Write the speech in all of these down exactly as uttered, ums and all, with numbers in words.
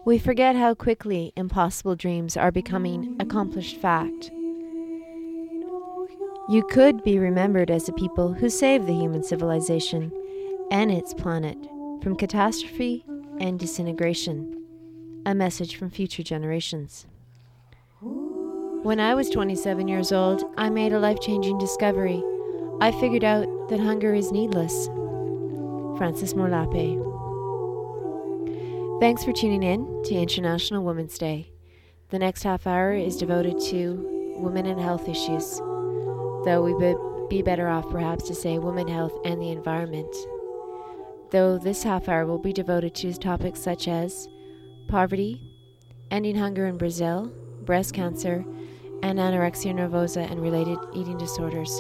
We forget how quickly impossible dreams are becoming accomplished fact. You could be remembered as the people who saved the human civilization and its planet from catastrophe and disintegration. A message from future generations. When I was twenty-seven years old, I made a life-changing discovery. I figured out that hunger is needless. Frances Moore-Lappé. Thanks for tuning in to International Women's Day. The next half hour is devoted to women and health issues, though we would be better off perhaps to say women, health, and the environment. Though this half hour will be devoted to topics such as poverty, ending hunger in Brazil, breast cancer, and anorexia nervosa and related eating disorders.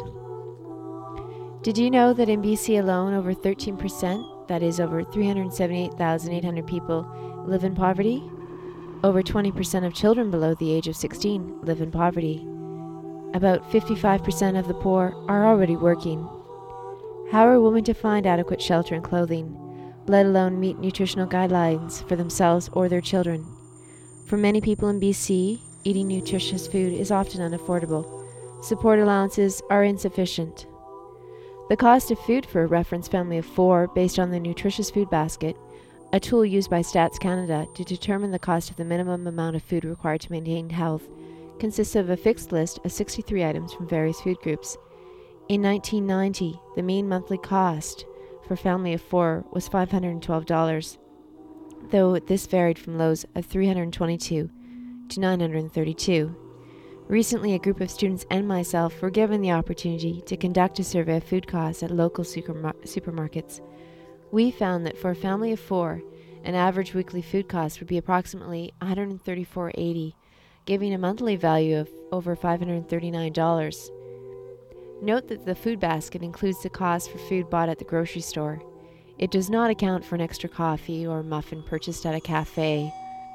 Did you know that in B C alone, over thirteen percent, that is over three hundred seventy-eight thousand eight hundred people, live in poverty? Over twenty percent of children below the age of sixteen live in poverty. About fifty-five percent of the poor are already working. How are women to find adequate shelter and clothing, let alone meet nutritional guidelines for themselves or their children? For many people in B C, eating nutritious food is often unaffordable. Support allowances are insufficient. The cost of food for a reference family of four, based on the Nutritious Food Basket, a tool used by Stats Canada to determine the cost of the minimum amount of food required to maintain health, consists of a fixed list of sixty-three items from various food groups. In nineteen ninety, the mean monthly cost for a family of four was five hundred twelve dollars, though this varied from lows of three hundred twenty-two dollars to nine hundred thirty-two dollars. Recently, a group of students and myself were given the opportunity to conduct a survey of food costs at local supermar- supermarkets. We found that for a family of four, an average weekly food cost would be approximately one hundred thirty-four dollars and eighty cents, giving a monthly value of over five hundred thirty-nine dollars. Note that the food basket includes the cost for food bought at the grocery store. It does not account for an extra coffee or muffin purchased at a cafe.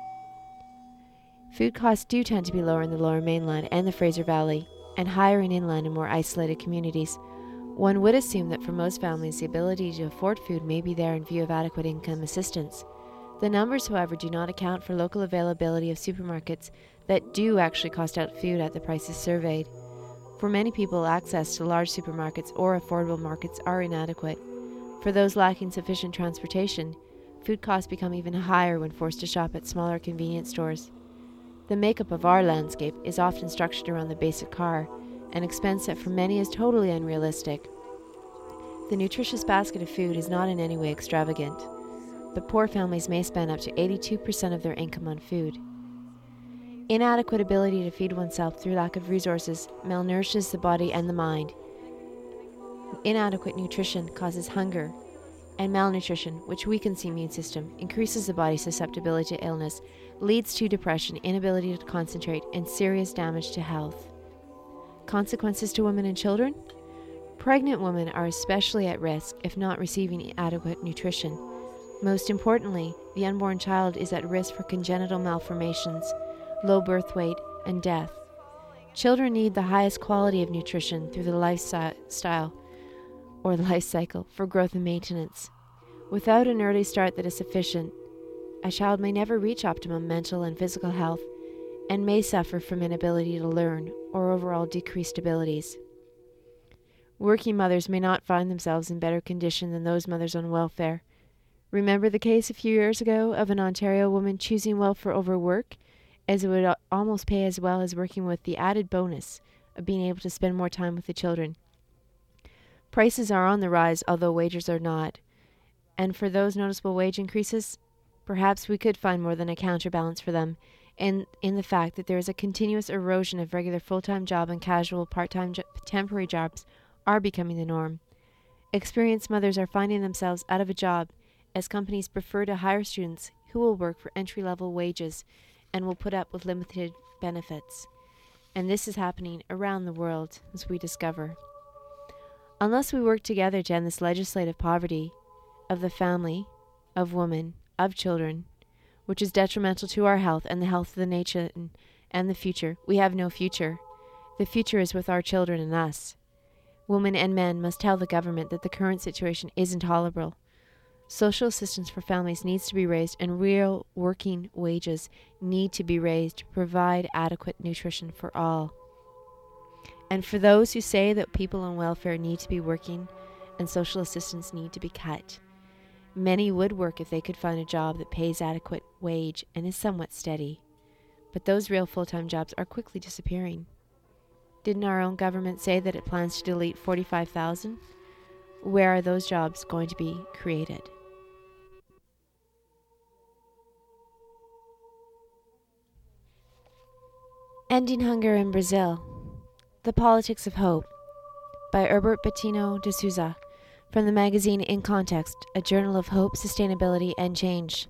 Food costs do tend to be lower in the Lower Mainland and the Fraser Valley, and higher in inland and more isolated communities. One would assume that for most families, the ability to afford food may be there in view of adequate income assistance. The numbers, however, do not account for local availability of supermarkets that do actually cost out food at the prices surveyed. For many people, access to large supermarkets or affordable markets are inadequate. For those lacking sufficient transportation, food costs become even higher when forced to shop at smaller convenience stores. The makeup of our landscape is often structured around the basic car, an expense that for many is totally unrealistic. The nutritious basket of food is not in any way extravagant, but poor families may spend up to eighty-two percent of their income on food. Inadequate ability to feed oneself through lack of resources malnourishes the body and the mind. Inadequate nutrition causes hunger, and malnutrition, which weakens the immune system, increases the body's susceptibility to illness, leads to depression, inability to concentrate, and serious damage to health. Consequences to women and children? Pregnant women are especially at risk if not receiving adequate nutrition. Most importantly, the unborn child is at risk for congenital malformations, low birth weight, and death. Children need the highest quality of nutrition through the lifestyle or life cycle for growth and maintenance. Without an early start that is sufficient, a child may never reach optimum mental and physical health and may suffer from inability to learn or overall decreased abilities. Working mothers may not find themselves in better condition than those mothers on welfare. Remember the case a few years ago of an Ontario woman choosing welfare over work, as it would almost pay as well as working, with the added bonus of being able to spend more time with the children. Prices are on the rise, although wages are not. And for those noticeable wage increases, perhaps we could find more than a counterbalance for them in, in the fact that there is a continuous erosion of regular full-time job and casual part-time jo- temporary jobs are becoming the norm. Experienced mothers are finding themselves out of a job as companies prefer to hire students who will work for entry-level wages and will put up with limited benefits. And this is happening around the world, as we discover. Unless we work together to end this legislative poverty of the family, of women, of children, which is detrimental to our health and the health of the nation and the future, we have no future. The future is with our children and us. Women and men must tell the government that the current situation is intolerable. Social assistance for families needs to be raised, and real working wages need to be raised to provide adequate nutrition for all. And for those who say that people on welfare need to be working and social assistance need to be cut, many would work if they could find a job that pays adequate wage and is somewhat steady. But those real full-time jobs are quickly disappearing. Didn't our own government say that it plans to delete forty-five thousand? Where are those jobs going to be created? Ending Hunger in Brazil. The Politics of Hope by Herbert Bettino de Souza from the magazine In Context, a journal of hope, sustainability, and change.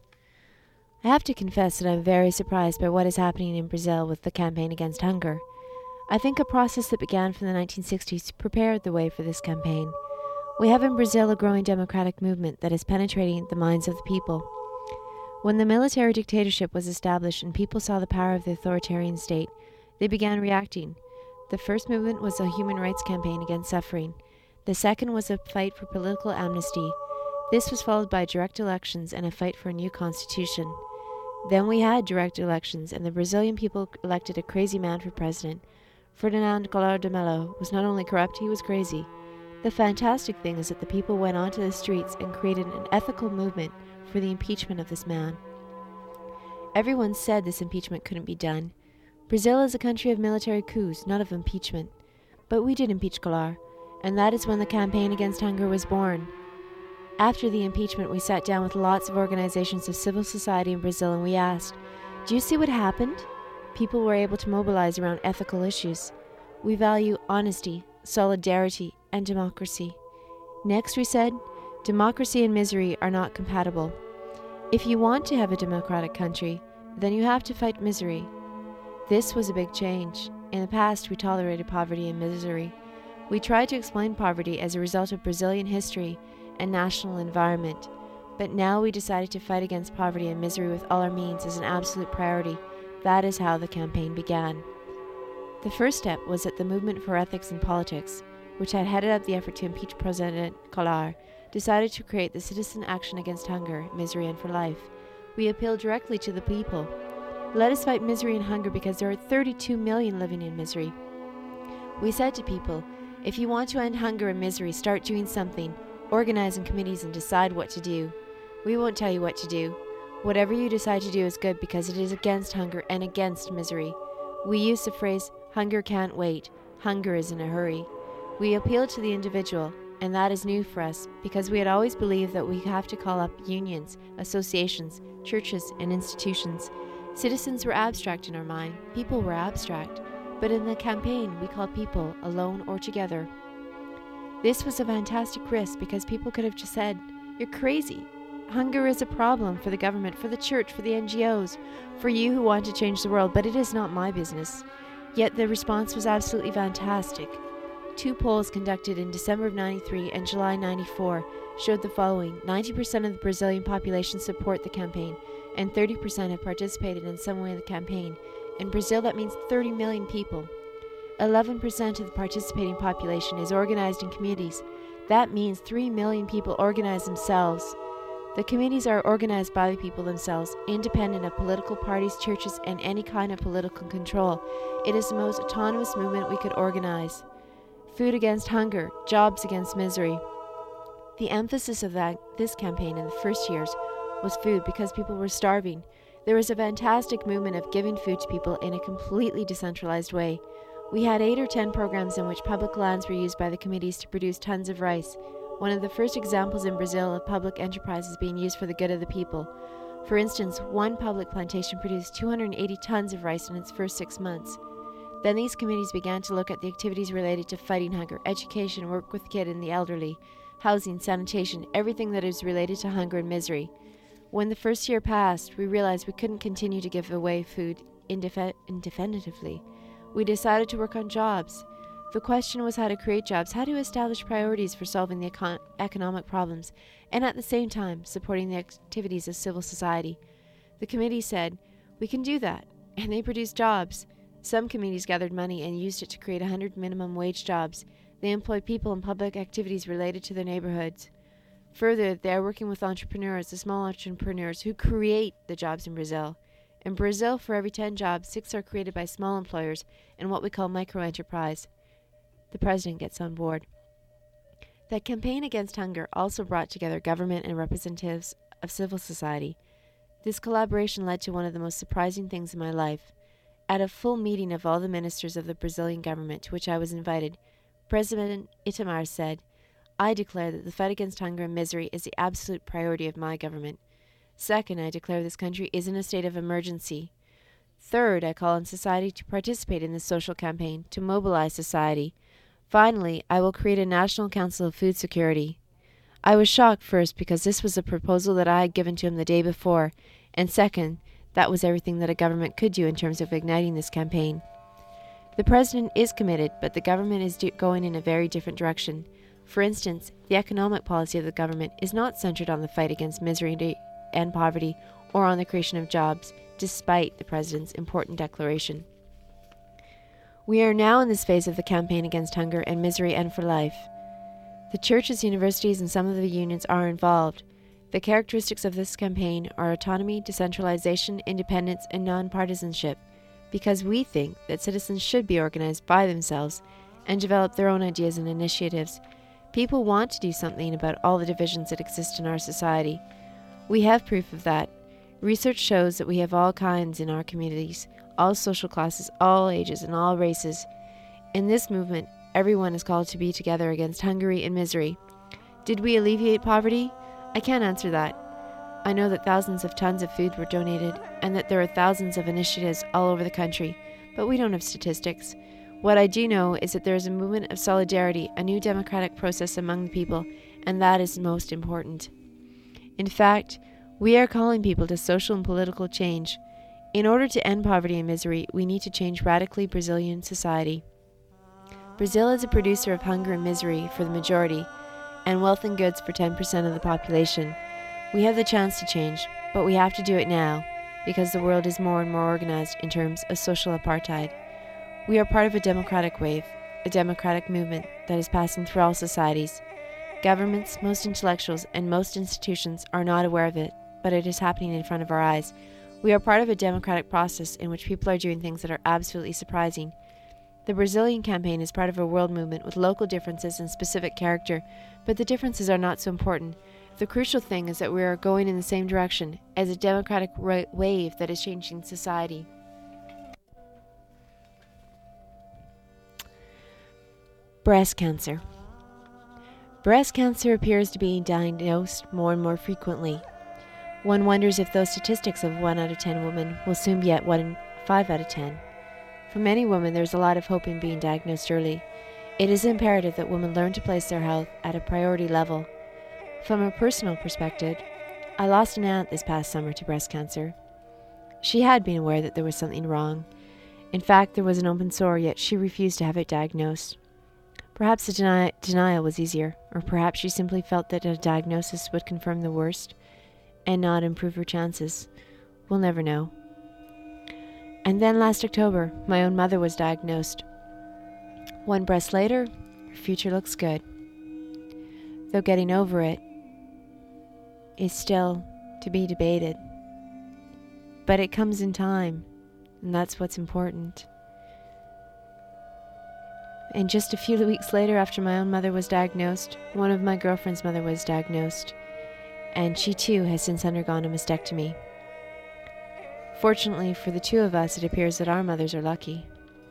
I have to confess that I'm very surprised by what is happening in Brazil with the campaign against hunger. I think a process that began from the nineteen sixties prepared the way for this campaign. We have in Brazil a growing democratic movement that is penetrating the minds of the people. When the military dictatorship was established and people saw the power of the authoritarian state, they began reacting. The first movement was a human rights campaign against suffering. The second was a fight for political amnesty. This was followed by direct elections and a fight for a new constitution. Then we had direct elections, and the Brazilian people elected a crazy man for president. Ferdinand Collor de Mello was not only corrupt, he was crazy. The fantastic thing is that the people went onto the streets and created an ethical movement for the impeachment of this man. Everyone said this impeachment couldn't be done. Brazil is a country of military coups, not of impeachment. But we did impeach Collor, and that is when the campaign against hunger was born. After the impeachment, we sat down with lots of organizations of civil society in Brazil and we asked, do you see what happened? People were able to mobilize around ethical issues. We value honesty, solidarity, and democracy. Next, we said, democracy and misery are not compatible. If you want to have a democratic country, then you have to fight misery. This was a big change. In the past, we tolerated poverty and misery. We tried to explain poverty as a result of Brazilian history and national environment. But now we decided to fight against poverty and misery with all our means as an absolute priority. That is how the campaign began. The first step was that the Movement for Ethics in Politics, which had headed up the effort to impeach President Collor, decided to create the Citizen Action Against Hunger, Misery and for Life. We appealed directly to the people. Let us fight misery and hunger because there are thirty-two million living in misery. We said to people, if you want to end hunger and misery, start doing something. Organize in committees and decide what to do. We won't tell you what to do. Whatever you decide to do is good because it is against hunger and against misery. We use the phrase, hunger can't wait. Hunger is in a hurry. We appealed to the individual, and that is new for us because we had always believed that we have to call up unions, associations, churches, and institutions. Citizens were abstract in our mind. People were abstract. But in the campaign, we called people alone or together. This was a fantastic risk because people could have just said, you're crazy. Hunger is a problem for the government, for the church, for the N G Os, for you who want to change the world, but it is not my business. Yet the response was absolutely fantastic. Two polls conducted in December of ninety-three and July ninety-four showed the following. ninety percent of the Brazilian population support the campaign, and thirty percent have participated in some way in the campaign. In Brazil, that means thirty million people. eleven percent of the participating population is organized in communities. That means three million people organize themselves. The committees are organized by the people themselves, independent of political parties, churches, and any kind of political control. It is the most autonomous movement we could organize. Food against hunger, jobs against misery. The emphasis of that, this campaign in the first years was food because people were starving. There was a fantastic movement of giving food to people in a completely decentralized way. We had eight or ten programs in which public lands were used by the committees to produce tons of rice. One of the first examples in Brazil of public enterprises being used for the good of the people. For instance, one public plantation produced two hundred eighty tons of rice in its first six months. Then these committees began to look at the activities related to fighting hunger, education, work with kids and the elderly, housing, sanitation, everything that is related to hunger and misery. When the first year passed, we realized we couldn't continue to give away food indef- indefinitely. We decided to work on jobs. The question was how to create jobs, how to establish priorities for solving the econ- economic problems, and at the same time supporting the activities of civil society. The committee said, we can do that, and they produced jobs. Some committees gathered money and used it to create one hundred minimum wage jobs. They employed people in public activities related to their neighborhoods. Further, they are working with entrepreneurs, the small entrepreneurs who create the jobs in Brazil. In Brazil, for every ten jobs, six are created by small employers in what we call microenterprise. The president gets on board. The campaign against hunger also brought together government and representatives of civil society. This collaboration led to one of the most surprising things in my life. At a full meeting of all the ministers of the Brazilian government to which I was invited, President Itamar said, "I declare that the fight against hunger and misery is the absolute priority of my government. Second, I declare this country is in a state of emergency. Third, I call on society to participate in this social campaign, to mobilize society. Finally, I will create a National Council of Food Security." I was shocked first because this was a proposal that I had given to him the day before, and second, that was everything that a government could do in terms of igniting this campaign. The president is committed, but the government is do- going in a very different direction. For instance, the economic policy of the government is not centered on the fight against misery and poverty or on the creation of jobs, despite the president's important declaration. We are now in this phase of the campaign against hunger and misery and for life. The churches, universities, and some of the unions are involved. The characteristics of this campaign are autonomy, decentralization, independence, and non-partisanship, because we think that citizens should be organized by themselves and develop their own ideas and initiatives. People want to do something about all the divisions that exist in our society. We have proof of that. Research shows that we have all kinds in our communities, all social classes, all ages, and all races. In this movement, everyone is called to be together against hunger and misery. Did we alleviate poverty? I can't answer that. I know that thousands of tons of food were donated and that there are thousands of initiatives all over the country, but we don't have statistics. What I do know is that there is a movement of solidarity, a new democratic process among the people, and that is most important. In fact, we are calling people to social and political change. In order to end poverty and misery, we need to change radically Brazilian society. Brazil is a producer of hunger and misery for the majority, and wealth and goods for ten percent of the population. We have the chance to change, but we have to do it now, because the world is more and more organized in terms of social apartheid. We are part of a democratic wave, a democratic movement that is passing through all societies. Governments, most intellectuals, and most institutions are not aware of it, but it is happening in front of our eyes. We are part of a democratic process in which people are doing things that are absolutely surprising. The Brazilian campaign is part of a world movement with local differences and specific character, but the differences are not so important. The crucial thing is that we are going in the same direction, as a democratic ra- wave that is changing society. Breast cancer. Breast cancer appears to be diagnosed more and more frequently. One wonders if those statistics of one out of ten women will soon be at one in five out of ten. For many women, there is a lot of hope in being diagnosed early. It is imperative that women learn to place their health at a priority level. From a personal perspective, I lost an aunt this past summer to breast cancer. She had been aware that there was something wrong. In fact, there was an open sore, yet she refused to have it diagnosed. Perhaps the deni- denial was easier, or perhaps she simply felt that a diagnosis would confirm the worst and not improve her chances. We'll never know. And then last October, my own mother was diagnosed. One breast later, her future looks good. Though getting over it is still to be debated. But it comes in time, and that's what's important. And just a few weeks later, after my own mother was diagnosed, one of my girlfriend's mother was diagnosed, and she too has since undergone a mastectomy. Fortunately for the two of us, it appears that our mothers are lucky.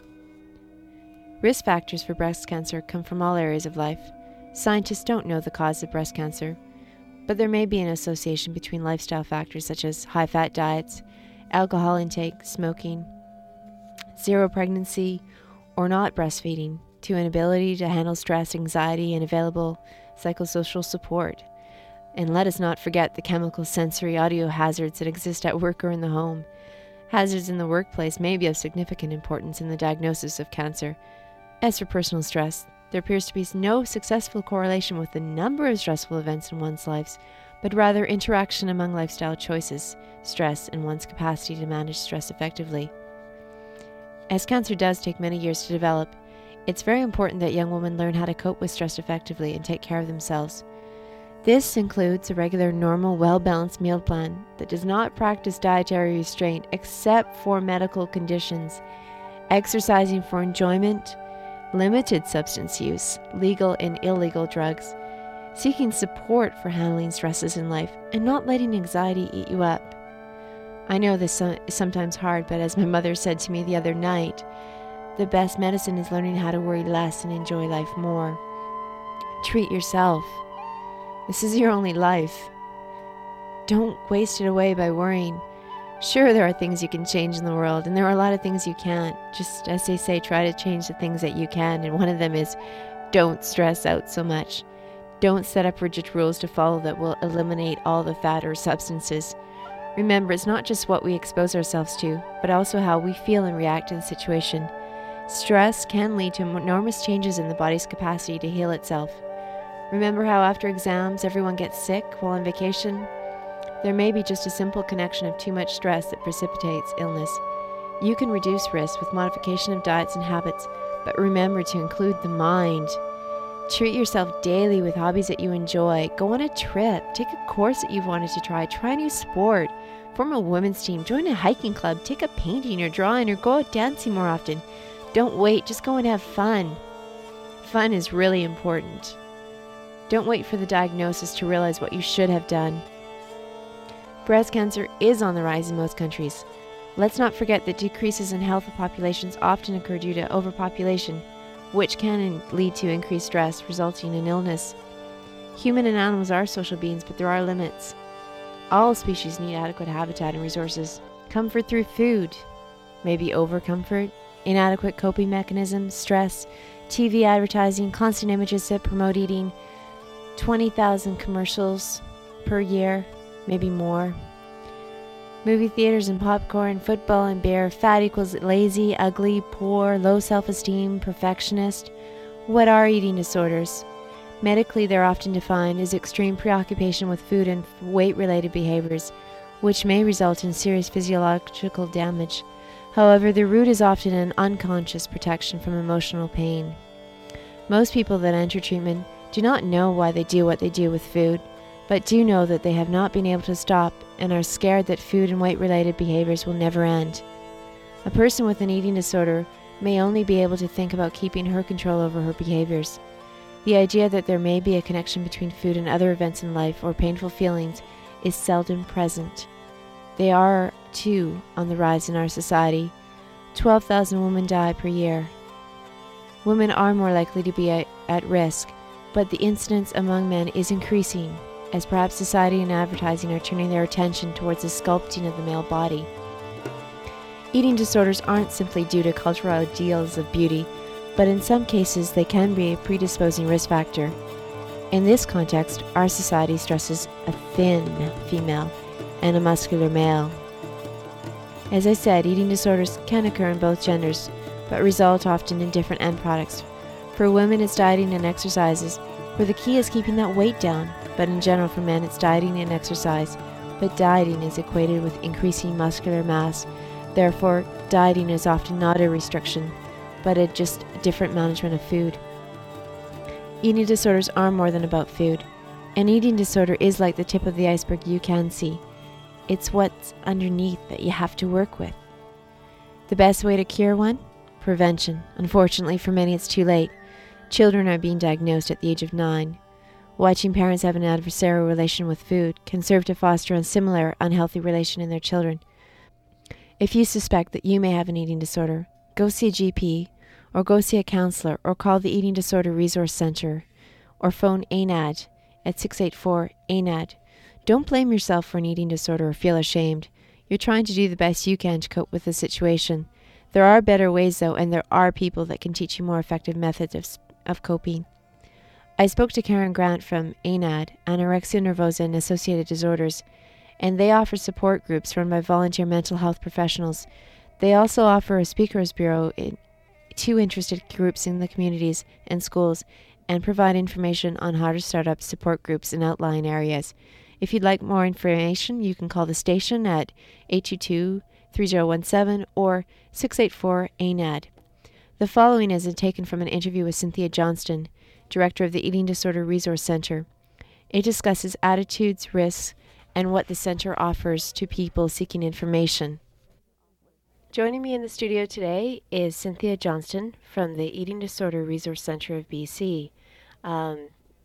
Risk factors for breast cancer come from all areas of life. Scientists don't know the cause of breast cancer, but there may be an association between lifestyle factors such as high-fat diets, alcohol intake, smoking, zero pregnancy, or not breastfeeding, to inability to handle stress, anxiety, and available psychosocial support. And let us not forget the chemical, sensory, audio hazards that exist at work or in the home. Hazards in the workplace may be of significant importance in the diagnosis of cancer. As for personal stress, there appears to be no successful correlation with the number of stressful events in one's lives, but rather interaction among lifestyle choices, stress, and one's capacity to manage stress effectively. As cancer does take many years to develop, it's very important that young women learn how to cope with stress effectively and take care of themselves. This includes a regular, normal, well-balanced meal plan that does not practice dietary restraint except for medical conditions, exercising for enjoyment, limited substance use, legal and illegal drugs, seeking support for handling stresses in life, and not letting anxiety eat you up. I know this is sometimes hard, but as my mother said to me the other night, the best medicine is learning how to worry less and enjoy life more. Treat yourself. This is your only life. Don't waste it away by worrying. Sure, there are things you can change in the world, and there are a lot of things you can't. Just as they say, try to change the things that you can, and one of them is don't stress out so much. Don't set up rigid rules to follow that will eliminate all the fat or substances. Remember, it's not just what we expose ourselves to, but also how we feel and react to the situation. Stress can lead to enormous changes in the body's capacity to heal itself. Remember how after exams everyone gets sick while on vacation? There may be just a simple connection of too much stress that precipitates illness. You can reduce risk with modification of diets and habits, but remember to include the mind. Treat yourself daily with hobbies that you enjoy. Go on a trip. Take a course that you've wanted to try. Try a new sport. Form a women's team. Join a hiking club. Take up painting or drawing, or go out dancing more often. Don't wait. Just go and have fun. Fun is really important. Don't wait for the diagnosis to realize what you should have done. Breast cancer is on the rise in most countries. Let's not forget that decreases in healthy populations often occur due to overpopulation, which can lead to increased stress, resulting in illness. Human and animals are social beings, but there are limits. All species need adequate habitat and resources. Comfort through food, maybe overcomfort, inadequate coping mechanisms, stress, T V advertising, constant images that promote eating, twenty thousand commercials per year, maybe more. Movie theaters and popcorn, football and beer, fat equals lazy, ugly, poor, low self-esteem, perfectionist. What are eating disorders? Medically, they're often defined as extreme preoccupation with food and weight-related behaviors, which may result in serious physiological damage. However, the root is often an unconscious protection from emotional pain. Most people that enter treatment do not know why they do what they do with food, but do know that they have not been able to stop and are scared that food and weight-related behaviors will never end. A person with an eating disorder may only be able to think about keeping her control over her behaviors. The idea that there may be a connection between food and other events in life or painful feelings is seldom present. They are, too, on the rise in our society. twelve thousand women die per year. Women are more likely to be at, at risk, but the incidence among men is increasing, as perhaps society and advertising are turning their attention towards the sculpting of the male body. Eating disorders aren't simply due to cultural ideals of beauty, but in some cases they can be a predisposing risk factor. In this context, our society stresses a thin female and a muscular male. As I said, eating disorders can occur in both genders, but result often in different end products. For women, it's dieting and exercises, where the key is keeping that weight down. But in general, for men, it's dieting and exercise. But dieting is equated with increasing muscular mass. Therefore, dieting is often not a restriction, but a just different management of food. Eating disorders are more than about food. An eating disorder is like the tip of the iceberg you can see. It's what's underneath that you have to work with. The best way to cure one? Prevention. Unfortunately, for many, it's too late. Children are being diagnosed at the age of nine. Watching parents have an adversarial relation with food can serve to foster a similar unhealthy relation in their children. If you suspect that you may have an eating disorder, go see a G P, or go see a counselor, or call the Eating Disorder Resource Center, or phone A N A D at six eight four A N A D. Don't blame yourself for an eating disorder or feel ashamed. You're trying to do the best you can to cope with the situation. There are better ways, though, and there are people that can teach you more effective methods of, of coping. I spoke to Karen Grant from A N A D, Anorexia Nervosa and Associated Disorders, and they offer support groups run by volunteer mental health professionals. They also offer a speakers bureau in two interested groups in the communities and schools, and provide information on how to start up support groups in outlying areas. If you'd like more information, you can call the station at eight two two, three zero one seven or six eight four A N A D. The following is taken from an interview with Cynthia Johnston, Director of the Eating Disorder Resource Center. It discusses attitudes, risks, and what the center offers to people seeking information. Joining me in the studio today is Cynthia Johnston from the Eating Disorder Resource Center of B C. Um,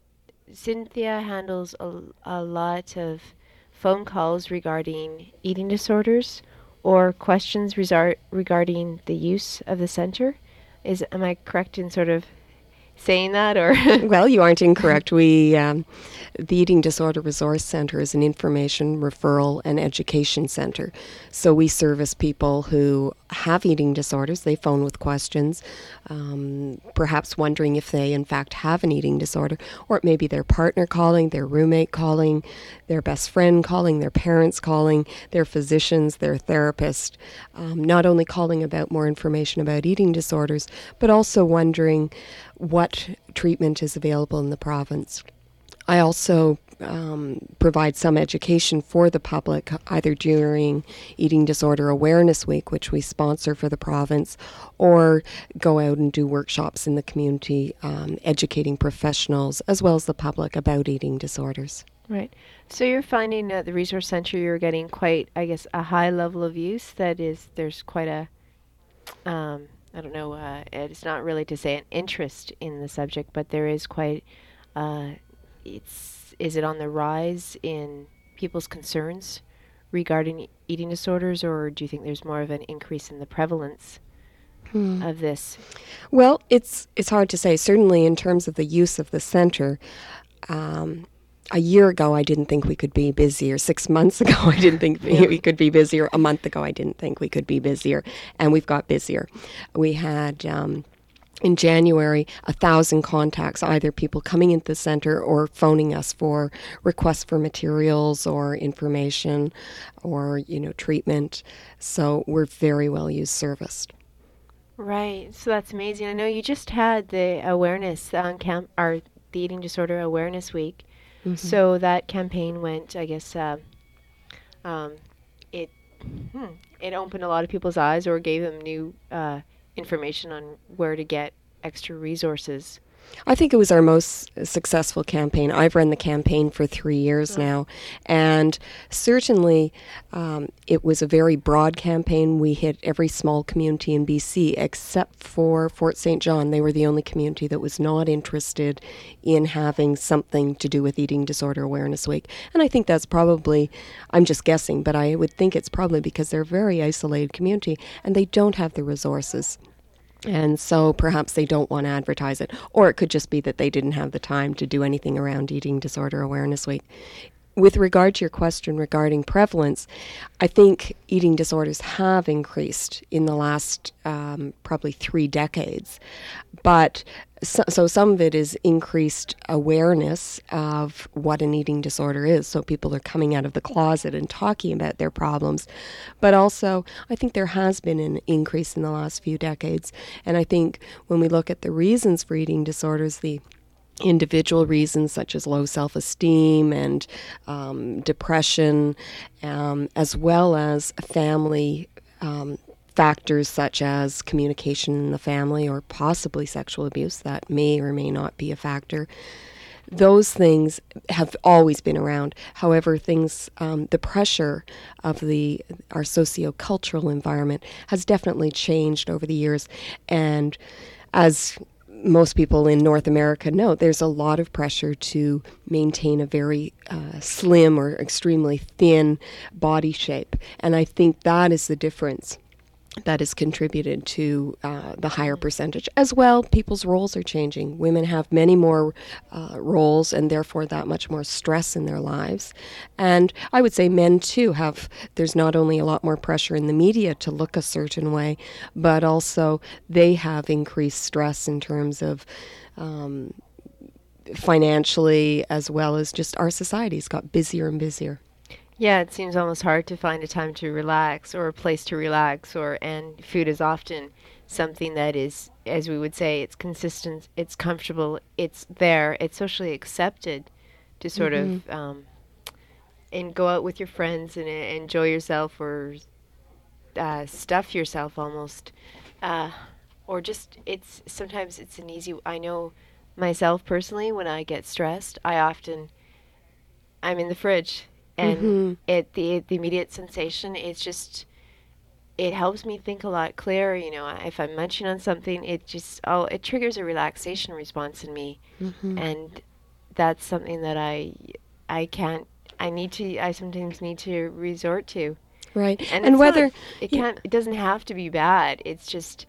Cynthia handles a, a lot of phone calls regarding eating disorders or questions resar- regarding the use of the center. Is am I correct in sort of saying that, or? Well, you aren't incorrect. We, um, the Eating Disorder Resource Center is an information, referral, and education center. So we service people who have eating disorders. They phone with questions, um, perhaps wondering if they in fact have an eating disorder, or it may be their partner calling, their roommate calling, their best friend calling, their parents calling, their physicians, their therapist, um, not only calling about more information about eating disorders, but also wondering what treatment is available in the province. I also um, provide some education for the public, either during Eating Disorder Awareness Week, which we sponsor for the province, or go out and do workshops in the community, um, educating professionals as well as the public about eating disorders. Right. So you're finding at the resource center you're getting quite, I guess, a high level of use. That is, there's quite a, um, I don't know, uh, it's not really to say an interest in the subject, but there is quite, uh, it's, is it on the rise in people's concerns regarding e- eating disorders, or do you think there's more of an increase in the prevalence Hmm. of this? Well, it's it's hard to say. Certainly in terms of the use of the center, um, a year ago I didn't think we could be busier. Six months ago I didn't think Yeah. we could be busier. A month ago I didn't think we could be busier. And we've got busier. We had... Um, in January, a thousand contacts, either people coming into the center or phoning us for requests for materials or information or, you know, treatment. So we're very well used serviced. Right. So that's amazing. I know you just had the awareness on camp, or the Eating Disorder Awareness Week. Mm-hmm. So that campaign went, I guess, uh, um, it hmm, it opened a lot of people's eyes, or gave them new uh, information on where to get extra resources. I think it was our most successful campaign. I've run the campaign for three years Oh. now, and certainly um, it was a very broad campaign. We hit every small community in B C except for Fort Saint John. They were the only community that was not interested in having something to do with Eating Disorder Awareness Week. And I think that's probably, I'm just guessing, but I would think it's probably because they're a very isolated community and they don't have the resources. And so perhaps they don't want to advertise it. Or it could just be that they didn't have the time to do anything around Eating Disorder Awareness Week. With regard to your question regarding prevalence, I think eating disorders have increased in the last um, probably three decades. But so, so some of it is increased awareness of what an eating disorder is. So people are coming out of the closet and talking about their problems. But also, I think there has been an increase in the last few decades. And I think when we look at the reasons for eating disorders, the individual reasons such as low self-esteem and um, depression, um, as well as family um, factors such as communication in the family or possibly sexual abuse that may or may not be a factor. Those things have always been around. However, things, um, the pressure of the our socio-cultural environment has definitely changed over the years, and as most people in North America know, there's a lot of pressure to maintain a very uh, slim or extremely thin body shape. And I think that is the difference that has contributed to uh, the higher percentage. As well, people's roles are changing. Women have many more uh, roles and therefore that much more stress in their lives. And I would say men too have, there's not only a lot more pressure in the media to look a certain way, but also they have increased stress in terms of um, financially, as well as just our society's got busier and busier. Yeah, it seems almost hard to find a time to relax or a place to relax, or and food is often something that is, as we would say, it's consistent, it's comfortable, it's there, it's socially accepted to sort Mm-hmm. of um, and go out with your friends and uh, enjoy yourself, or uh, stuff yourself almost, uh, or just it's sometimes it's an easy. I know myself personally, when I get stressed, I often I'm in the fridge, and Mm-hmm. it the the immediate sensation is just it helps me think a lot clearer. You know, if I'm munching on something, it just oh it triggers a relaxation response in me, Mm-hmm. and that's something that I I can't I need to I sometimes need to resort to. Right. And And it's not whether, it yeah, can't it doesn't have to be bad. It's just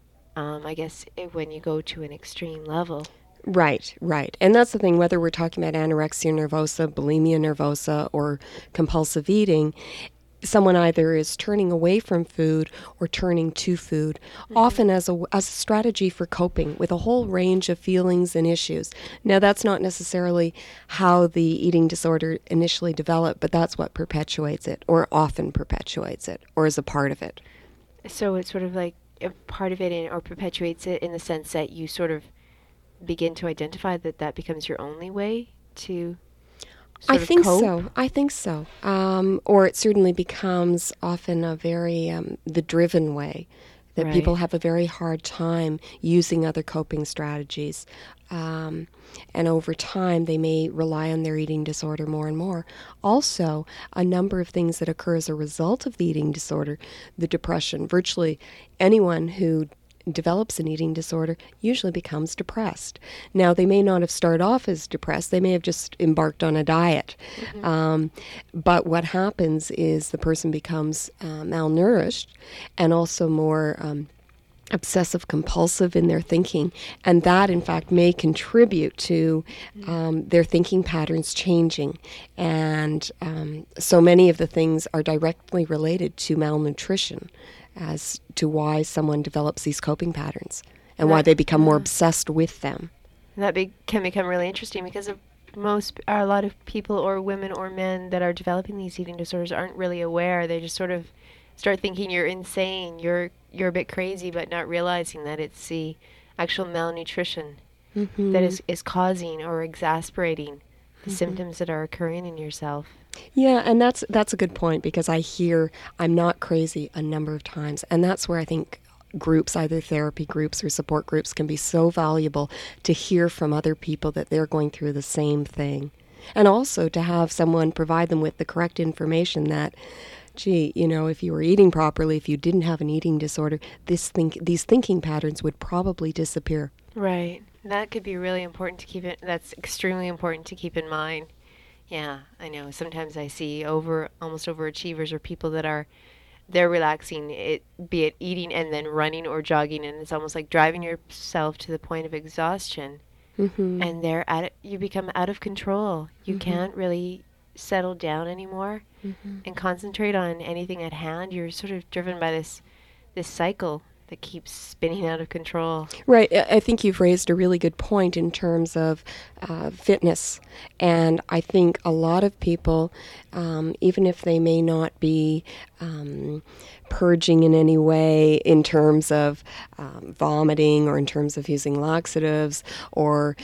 um, I guess it, when you go to an extreme level. right, right. And that's the thing, whether we're talking about anorexia nervosa, bulimia nervosa, or compulsive eating, someone either is turning away from food or turning to food, Mm-hmm. often as a, as a strategy for coping with a whole range of feelings and issues. Now, that's not necessarily how the eating disorder initially developed, but that's what perpetuates it, or often perpetuates it, or is a part of it. So it's sort of like a part of it in, or perpetuates it in the sense that you sort of begin to identify that that becomes your only way to I sort of think cope. so. I think so. Um, or it certainly becomes often a very, um, the driven way that Right. people have a very hard time using other coping strategies. Um, and over time, they may rely on their eating disorder more and more. Also, a number of things that occur as a result of the eating disorder, the depression. Virtually anyone who develops an eating disorder usually becomes depressed. Now, they may not have started off as depressed, they may have just embarked on a diet. Mm-hmm. Um, but what happens is the person becomes uh, malnourished and also more um, obsessive compulsive in their thinking, and that in fact may contribute to um, their thinking patterns changing. And um, so many of the things are directly related to malnutrition as to why someone develops these coping patterns and why That they become more uh, obsessed with them. that be, can become really interesting because of most are a lot of people or women or men that are developing these eating disorders aren't really aware. They just sort of start thinking you're insane, you're you're a bit crazy, but not realizing that it's the actual malnutrition that Mm-hmm. is, is causing or exasperating the Mm-hmm. symptoms that are occurring in yourself. Yeah, and that's that's a good point because I hear I'm not crazy a number of times, and that's where I think groups, either therapy groups or support groups, can be so valuable to hear from other people that they're going through the same thing. And also to have someone provide them with the correct information that, gee, you know, if you were eating properly, if you didn't have an eating disorder, this think these thinking patterns would probably disappear. Right. That could be really important to keep it. That's extremely important to keep in mind. Yeah, I know. Sometimes I see over almost overachievers or people that are they're relaxing it be it eating and then running or jogging, and it's almost like driving yourself to the point of exhaustion, Mm-hmm. and they're at it, you become out of control. You Mm-hmm. can't really settle down anymore Mm-hmm. and concentrate on anything at hand. You're sort of driven by this this cycle that keeps spinning out of control. Right. I I think you've raised a really good point in terms of uh, fitness. And I think a lot of people, um, even if they may not be um, purging in any way in terms of um, vomiting or in terms of using laxatives or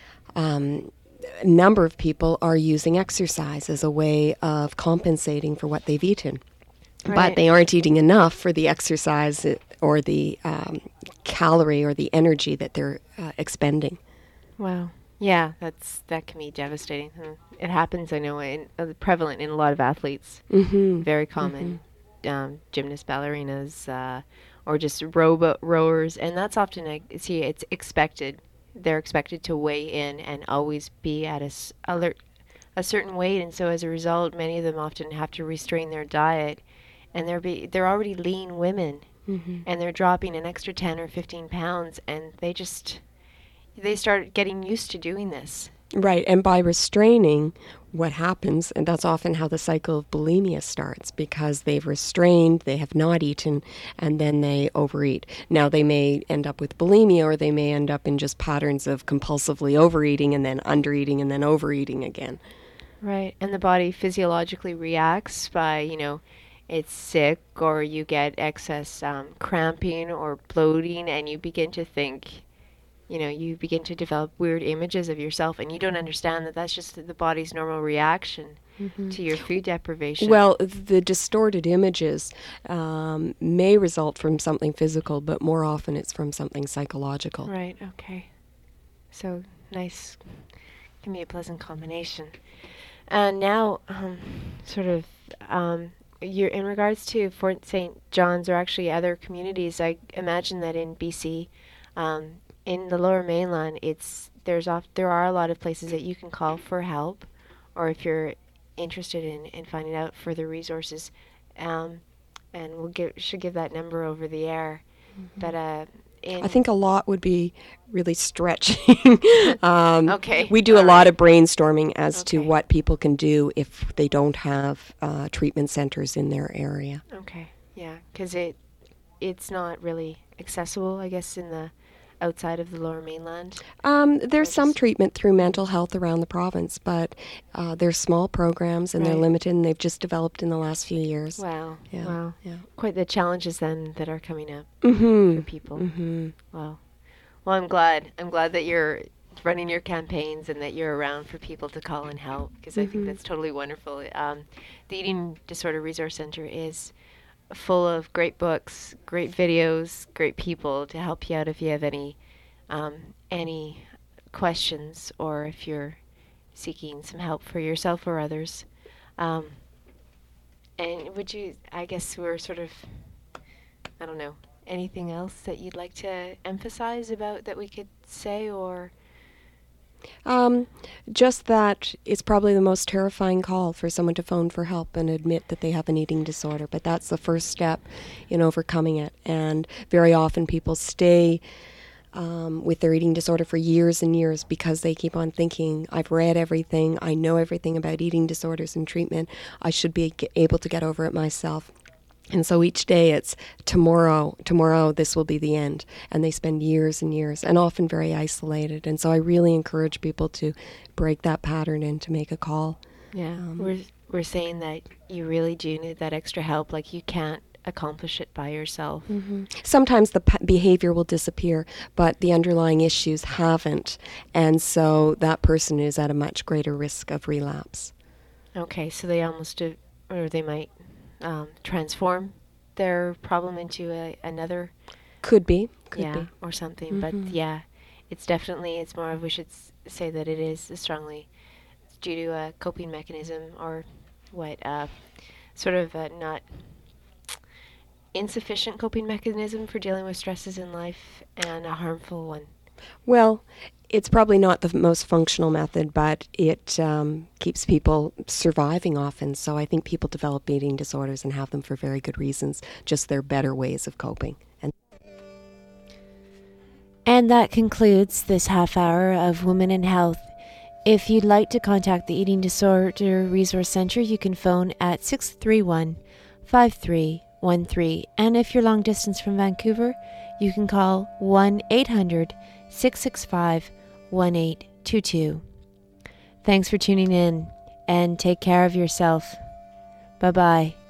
um, a number of people are using exercise as a way of compensating for what they've eaten. But Right. they aren't eating enough for the exercise or the um, calorie or the energy that they're uh, expending. Wow. Yeah, that's that can be devastating. Hmm. It happens, I know, in, uh, prevalent in a lot of athletes. Mm-hmm. Very Mm-hmm. common. Um, gymnasts, ballerinas, uh, or just rowbo- rowers, and that's often a, see it's expected. They're expected to weigh in and always be at a s- alert a certain weight, and so as a result, many of them often have to restrain their diet, and they're be they're already lean women, Mm-hmm. and they're dropping an extra ten or fifteen pounds, and they just they start getting used to doing this. Right, and by restraining, what happens, and that's often how the cycle of bulimia starts, because they've restrained, they have not eaten, and then they overeat. Now, they may end up with bulimia, or they may end up in just patterns of compulsively overeating, and then undereating, and then overeating again. Right. And the body physiologically reacts by, you know, it's sick or you get excess um, cramping or bloating, and you begin to think, you know, you begin to develop weird images of yourself, and you don't understand that that's just the body's normal reaction Mm-hmm. to your food deprivation. Well, the distorted images um, may result from something physical, but more often it's from something psychological. Right. Okay. So nice. Can be a pleasant combination. And now, um, sort of, um, you're in regards to Fort Saint John's or actually other communities. I imagine that in B C, um, in the Lower Mainland, it's there's off there are a lot of places that you can call for help, or if you're interested in, in finding out further resources, um, and we'll give should give that number over the air. Mm-hmm. But uh, in I think a lot would be really stretching. um, okay, we do All a lot right. of brainstorming as Okay. to what people can do if they don't have uh, treatment centers in their area. Okay, yeah, because it it's not really accessible, I guess, in the outside of the Lower Mainland. Um, there's Or some just- treatment through mental health around the province, but uh, they're small programs and they're Right. limited, and they've just developed in the last few years. Wow, Yeah, wow, yeah. quite the challenges then that are coming up Mm-hmm. for people. Mm-hmm. Wow. Well, I'm glad. I'm glad that you're running your campaigns and that you're around for people to call and help, because I think Mhm. that's totally wonderful. Um, the Eating Disorder Resource Center is full of great books, great videos, great people to help you out if you have any um, any questions or if you're seeking some help for yourself or others. Um, and would you? I guess we're sort of. I don't know. Anything else that you'd like to emphasize about that we could say, or Um, just that it's probably the most terrifying call for someone to phone for help and admit that they have an eating disorder, but that's the first step in overcoming it. And very often people stay um, with their eating disorder for years and years because they keep on thinking, I've read everything, I know everything about eating disorders and treatment, I should be g- able to get over it myself. And so each day it's tomorrow, tomorrow this will be the end. And they spend years and years and often very isolated. And so I really encourage people to break that pattern and to make a call. yeah, Um, we're we're saying that you really do need that extra help. Like you can't accomplish it by yourself. Mm-hmm. Sometimes the p- behavior will disappear, but the underlying issues haven't. And so that person is at a much greater risk of relapse. Okay, so they almost do, or they might um, transform their problem into a, another, Could be. Could yeah, be. or something. Mhm. But yeah, it's definitely it's more of we should s- say that it is strongly due to a coping mechanism or what uh, sort of a not insufficient coping mechanism for dealing with stresses in life and a harmful one. Well, it's probably not the most functional method, but it um, keeps people surviving often. So I think people develop eating disorders and have them for very good reasons, just they're better ways of coping. And And that concludes this half hour of Women in Health. If you'd like to contact the Eating Disorder Resource Center, you can phone at six three one, five three one three. And if you're long distance from Vancouver, you can call one eight hundred, six six five, one eight two two. Thanks for tuning in and take care of yourself. Bye-bye.